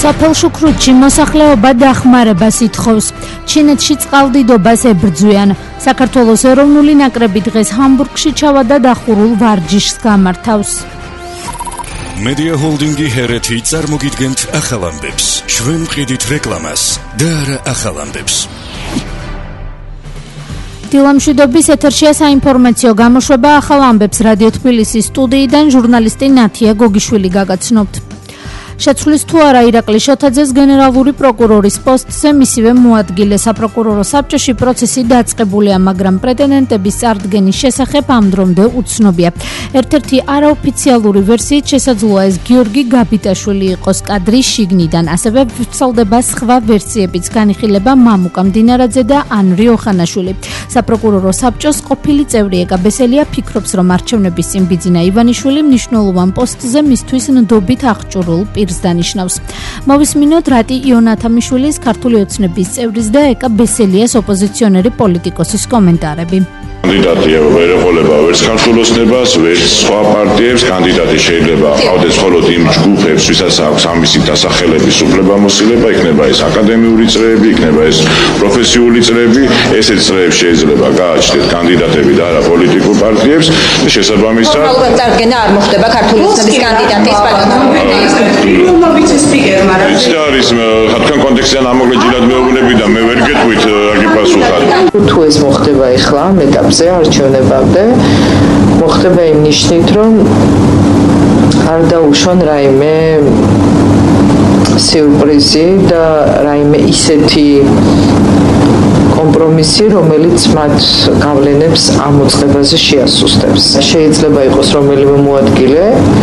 სოფელ შუქრუთში მოსახლეობა დახმარებას ითხოვს. ჩინეთში წყალდიდობას ებრძვიან. საქართველოს ეროვნული ნაკრები დღეს ჰამბურგში ჩავარდა დახურულ ვარჯიშს გამართავს. Media Holdingi ჰერეთი წარმოგიდგენთ ახალ ამბებს. ჩვენ მყიდით რეკლამას და არა ახალ ამბებს. დილამშვიდობის ეთერშია საინფორმაციო გამოშვება ახალ ამბებს რადიო თბილისის სტუდიიდან ჟურნალისტი ნათია გოგიშვილი გაგაცნობთ. შეცვლის თუ არა ირაკლი შოთაძეს გენერალური პროკურორის პოსტზე მისივე მოადგილე საპროკურორო საბჭოში პროცესი დაწყებულია, მაგრამ პრეტენდენტების წარდგენის შესახებ ამ დრომდე უცნობია. ერთ-ერთი არაოფიციალური ვერსიით შესაძლოა ეს გიორგი გაბიტაშვილი იყოს კადრის შიგნიდან, ასევე ვრცელდება სხვა ვერსიებიც, განიხილება მამუკა მდინარაძე და ანრი ოხანაშვილი. საპროკურორო საბჭოს ყოფილი წევრი ეკა ბესელია ფიქრობს, რომ არჩევნების წინ ბიძინა ივანიშვილი მნიშვნელოვან პოსტზე მისთვის ნდობით აღჭურვილ პირს დანიშნავს. მოვისმინოთ რატი იონათამიშვილის ქართული ოცნების წევრის და ეკა ბესელიას ოპოზიციონერი პოლიტიკოსის კომენტარები. კანდიდატია ვერ ეყოლება ვერც ქართულ ოცნებას, ვერც სხვა პარტიებს. კანდიდატი შეიძლება ყავდეს მხოლოდ იმ ჯგუფებს, ვისაც აქვს ამისი დასახელების უფლებამოსილება, იქნება ეს აკადემიური წრეები, იქნება ეს პროფესიული წრეები. ესეთ წრეებს შეიძლება გააჩნდეთ კანდიდატები და არა პოლიტიკურ პარტიებს და შესაბამისად ფორმალურად წარდგენა არ მოხდება ქართული ოცნების კანდიდატის ბატონო. ის არის თქვენ კონტექსტიდან ამოგეჯილად მეუბნები და მე ვერ გეტყვით რაგი პასუხად. თუ ეს მოხდება ეხლა ამ ეტაპზე არჩევნებამდე, მოხდება იმ ნიშნით, რომ არ დაუშვან რაიმე სიურპრიზი და რაიმე ისეთი კომპრომისი, რომელიც მათ გავლენებს ამ მოწყებაზე შეასუსტებს. შეიძლება იყოს რომელიმე მოადგილე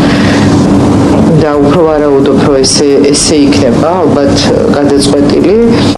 და უფრო ვარაუდობ, რომ ესე იქნება ალბათ გადაწყვეტილი.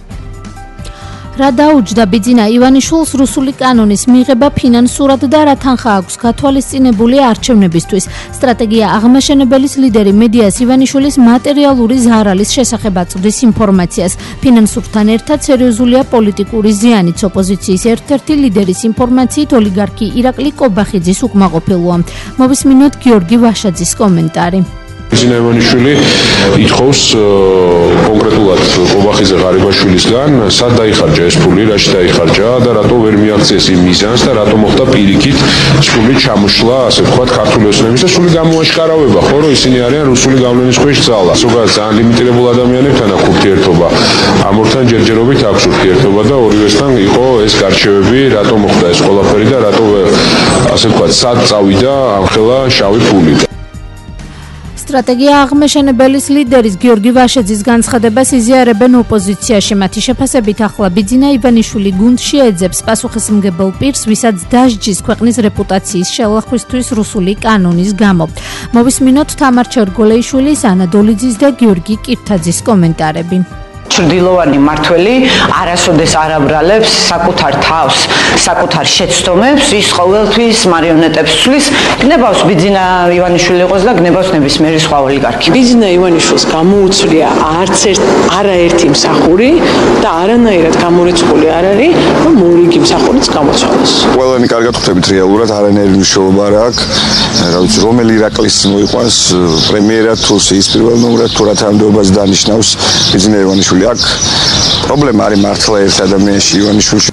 რა დაუჯდა ბიძინა ივანიშვილს რუსული კანონის მიღება ფინანსურად და რა თანხა აქვს გათვალისწინებული არჩევნებისთვის. სტრატეგია აღმაშენებელის ლიდერი მედიას ივანიშვილის მატერიალური ზარალის შესახებ აწვდის ინფორმაციას. ფინანსურთან ერთად სერიოზულია პოლიტიკური ზიანიც. ოპოზიციის ერთ-ერთი ლიდერის ინფორმაციით ოლიგარქი ირაკლი კობახიძის უკმაყოფილოა. მოვისმინოთ გიორგი ვაშაძის კომენტარი. ბიძინა ივანიშვილი ითხოვს კონკრეტულად კობახიძე ღარიბაშვილისგან, სად დაიხარჯა ეს ფული, რაში დაიხარჯა და რატო ვერ მიაღწიეს იმ მიზანს და რატო მოხდა პირიქით სრული ჩამოშლა, ასე ვთქვათ, ქართული ოცნების და სრული გამოაშკარავება, ხო, რომ ისინი არიან რუსული გავლენის ქვეშ ძალა. ზოგადად ძალიან ლიმიტირებულ ადამიანებთან აქვს ურთიერთობა. ამ ორთან ჯერჯერობით აქვს ურთიერთობა და ორივესთან იყო ეს გარჩევები, რატო მოხდა ეს ყველაფერი და რატო ასე ვთქვათ, სად წავიდა ამხელა შავი ფული. სტრატეგია აღმაშენებელის ლიდერის გიორგი ვაშაძის განცხადებას იზიარებენ ოპოზიციაში. მათი შეფასებით ახლა ბიძინა ივანიშვილი გუნდში ეძებს პასუხისმგებელ პირს, ვისაც დასჯის ქვეყნის რეპუტაციის შელახვისთვის რუსული კანონის გამო. მოვისმინოთ თამარ ჩერგოლეიშვილის, ანა დოლიძის და გიორგი კირთაძის კომენტარები. ჩრდილოვანი მართველი არასოდეს არ აბრალებს საკუთარ თავს, საკუთარ შეცდომებს, ის ყოველთვის მარიონეტებს ცვლის, გნებავს ბიძინა ივანიშვილი იყოს და გნებავს ნებისმიერი სხვა ოლიგარქი. ბიძინა ივანიშვილს გამოუცვლია არაერთი მსახური და არანაირად გამორიცხული არ არის, რომ მორიგი მსახურიც გამოცვალოს. ყველანი კარგად ხვდებით რეალურად, არანაირი მნიშვნელობა არ აქვს. რა ვიცი, რომელი ირაკლის მოიყვანს პრემიერად თუ ის პირველ ნომრად თუ რა თანამდებობას დანიშნავს ბიძინა ივანიშვილი. აქ პრობლემა არის მართლა ერთ ადამიანში ივანიშვილში.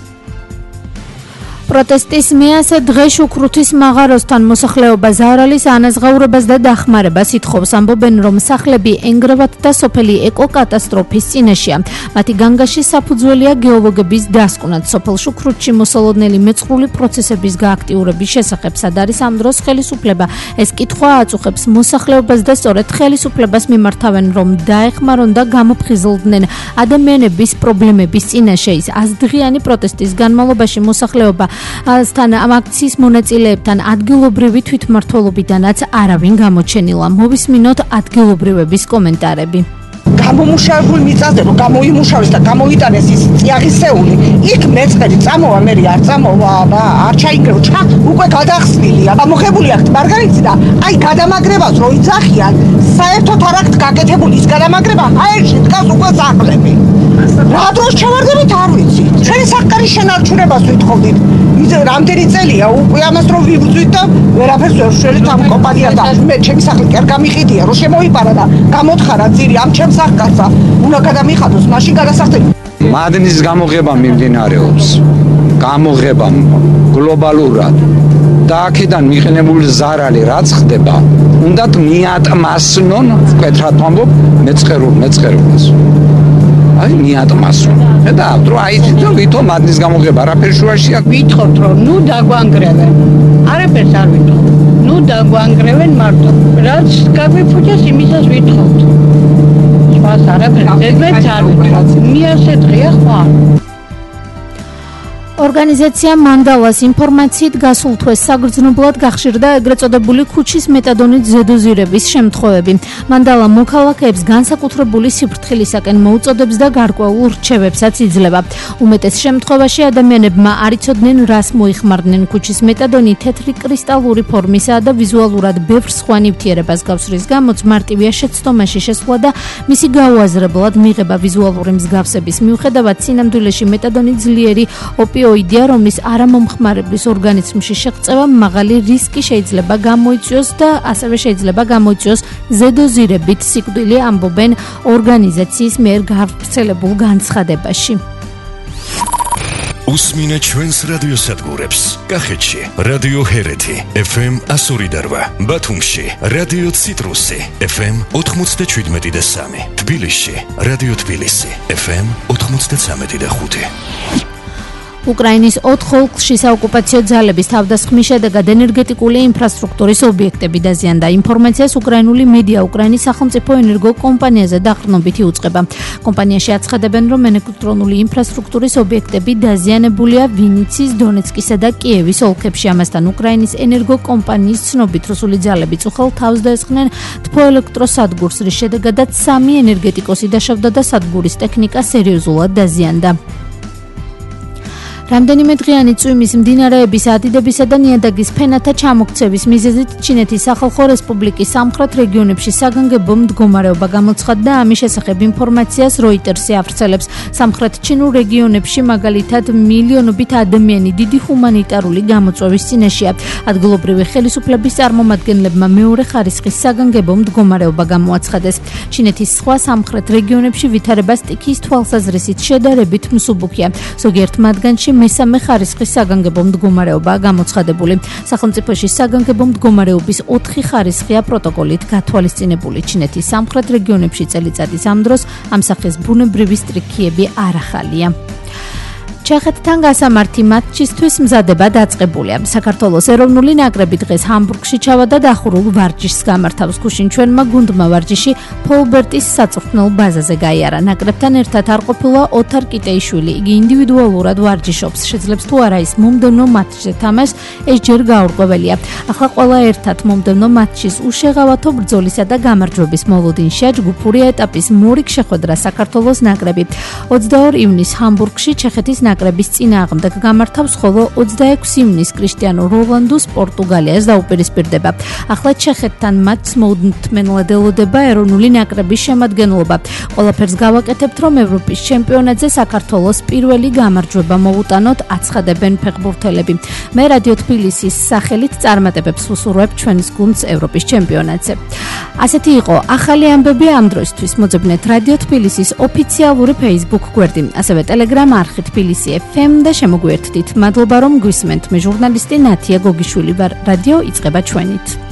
პროტესტის მეასე დღე შუქრუთის მაღაროსთან მოსახლეობა ზარალის ანაზღაურებას და დახმარებას ითხოვს. ამბობენ, რომ სახლები ენგრევათ და სოფელი ეკოკატასტროფის წინაშეა. მათი განგაში საფუძველია გეოლოგების დასკვნად. სოფელ შუქრუთში მოსალოდნელი მეწყრული პროცესების გააქტიურების შესახებ სად არის ამ დროს ხელისუფლება? ეს კითხვა აწუხებს მოსახლეობას და სწორედ ხელისუფლებას მიმართავენ, რომ დაეხმარონ და გამოფხიზლდნენ ადამიანების პრობლემების წინაშე. ის აზდღიანი პროტესტის განმავლობაში მოსახლეობა ამ აქციის მონაწილეებთან ადგილობრივი თვითმმართველობიდანაც არავინ გამოჩენილა. მოვისმინოთ ადგილობრივების კომენტარები. გამომუშავებულ მიწაზე რომ გამოიმუშავეს და გამოიტანეს ის წიაღისეული, იქ მეწყერი წამოვა, მე არ წამოვა, არ ჩაიგრო, უკვე გადახსნილია. მოხებული აქ მარგარიტი და აი გადამაგრებას რო იძახიან, საერთოდ არ აქვს გაკეთებული ის გადამაგრება, აერში დგას უკვე სახლები. რა დროს ჩავარდებით არ ვიცი. ჩვენი საკარი შენარჩუნებას ვითხოვდით. რამდენი წელია უკვე ამას რომ ვიბრძვით და ვერაფერს ვერ შველით ამ კომპანიას და მე ჩემი სახლი კი არ გამიყიდია რომ შემოიპარა და გამოთხარა ძირი ამ ჩემს კაცსა უნდა გადამიხადოს მაშინ გადასახდები მადნის გამოღება მიმდინარეობს გამოღება გლობალურად და აქედან მიყენებული ზარალი რაც ხდება უნდათ მიატმასნონ მკვეთრად ვამბობ მეწყერულს აი მიატმასნონ და დრო აი თვითონ მადნის გამოღება არაფერი შუაში აქვს ვითხოვთ რომ ნუ დაგვანგრევენ არაფერს არ ვითხოვთ ნუ დაგვანგრევენ მარტო რაც გაგვიფუჭეს იმისას ვითხოვთ სხვას არაფერს ეგრეთ არ ვითხოვთ მიასე დღეა ხვალ ორგანიზაცია მანდალას ინფორმაციით გასულ თვეს საგრძნობლად გახშირდა ეგრეთ წოდებული ქუჩის მეტადონის ზედოზირების შემთხვევები. მანდალა მოქალაქეებს განსაკუთრებული სიფრთხილისაკენ მოუწოდებს და გარკვეულ რჩევებსაც იძლევა. უმეტეს შემთხვევაში ადამიანებმა არ იცოდნენ რას მოიხმარდნენ ქუჩის მეტადონი თეთრი კრისტალური ფორმისაა და ვიზუალურად ბევრ სხვა ნივთიერებას გავს რის გამოც მარტივია შეცდომაში შესვლა და მისი გაუაზრებლად მიღება ვიზუალური მსგავსების მიუხედავად სინამდვილეში მეტადონი ძლიერი ოპიოიდია, რომლის არამომხმარებლის ორგანიზმში შეღწევა მაღალი რისკი შეიძლება გამოიწვიოს და ასევე შეიძლება გამოიწვიოს ზედოზირებით სიკვდილი ამბობენ ორგანიზაციის მიერ გავრცელებულ განცხადებაში. უსმინე ჩვენს რადიოსადგურებს კახეთში რადიო ჰერეთი FM 102.8 ბათუმში რადიო ციტრუსი FM 97.3 თბილისში რადიო თბილისი FM 93.5 უკრაინის 4 ოლქში საოკუპაციო ძალების თავდასხმის შედეგად ენერგეტიკული ინფრასტრუქტურის ობიექტები დაზიანდა. ინფორმაციას უკრაინული მედია უკრაინის სახელმწიფო ენერგო კომპანიაზე დაყრდნობით იუწყება. კომპანიაში აცხადებენ, რომ ელექტრონული ინფრასტრუქტურის ობიექტები დაზიანებულია ვინიცის, დონეცკისა და კიევის ოლქებში. ამასთან უკრაინის ენერგო კომპანიის ცნობით რუსული ძალები წუხელ თავს დაესხნენ თბოელექტროსადგურს, რის შედეგადაც 3 ენერგეტიკოსი დაშავდა და სადგურის ტექნიკა სერიოზულად დაზიანდა. რამდენიმე დღიანი წვიმის მდინარეების ადიდებისა და ნიადაგის ფენათა ჩამოქცევის მიზეზით ჩინეთის სახალხო რესპუბლიკის სამხრეთ რეგიონებში საგანგებო მდგომარეობა გამოცხადდა. ამის შესახებ ინფორმაციას როიტერსი ავრცელებს. სამხრეთ ჩინურ რეგიონებში მაგალითად მილიონობით ადამიანი დიდი ჰუმანიტარული გამოწვევის წინაშეა. ადგილობრივი ხელისუფლების წარმომადგენლებმა მეორე ხარისხის საგანგებო მდგომარეობა გამოაცხადეს. ჩინეთის სხვა სამხრეთ რეგიონებში ვითარება სტიქიის თვალსაზრისით შედარებით მსუბუქია. ზოგიერთ მათგანში მესამე ხარისხის საგანგებო მდგომარეობაა გამოცხადებული. სახელმწიფოში საგანგებო მდგომარეობის 4 ხარისხია პროტოკოლით გათვალისწინებული. ჩინეთის სამხრეთ რეგიონებში წელიწადის ამ დროს ამ სახის ბუნებრივი სტრიქიები არ ახალია. ჩეხეთთან გასამართი მატჩისთვის მზადება დაწყებულია. საქართველოს ეროვნული ნაკრები დღეს ჰამბურგში ჩავარდა დახურულ ვარჯიშს გამართავს. გუშინ ჩვენმა გუნდმა ვარჯიში ფოლბერტის საწვრთნელ ბაზაზე გაიარა. ნაკრებთან ერთად არ ყოფილა ოთარ კიტეიშვილი. იგი ინდივიდუალურად ვარჯიშობს. შეძლებს თუ არა ის მომდევნო მატჩზე თამაშს, ეს ჯერ გაურკვეველია. ახლა ყველა ერთად მომდევნო მატჩის უშეღავათო ბრძოლისა და გამარჯვების მოლოდინშია. ჯგუფური ეტაპის მორიგ შეხვედრა საქართველოს ნაკრები 22 ივნისს ჰამბურგში ჩეხეთის ნაკრების წინააღმდეგ გამართავს, ხოლო 26 ივნისს კრისტიანო როლანდუს პორტუგალიას დაუპირისპირდება. ახლა ჩეხეთთან მატჩს მოუთმენლად ელოდება ეროვნული ნაკრების შემადგენლობა. ყველაფერს გავაკეთებთ, რომ ევროპის ჩემპიონატზე საქართველოს პირველი გამარჯვება მოვუტანოთ, აცხადებენ ფეხბურთელები. მე რადიო თბილისის სახელით წარმატებებს ვუსურვებ ჩვენს გუნდს ევროპის ჩემპიონატზე. ასეთი იყო ახალი ამბები ამ დროისთვის. მოძებნეთ რადიო თბილისის ოფიციალური Facebook გვერდი, ასევე Telegram არხი თბილისი FM და შემოგვიერთდით. მადლობა რომ გვისმენთ. მე ჟურნალისტი ნათია გოგიშვილი ვარ. რადიო იწყება ჩვენით.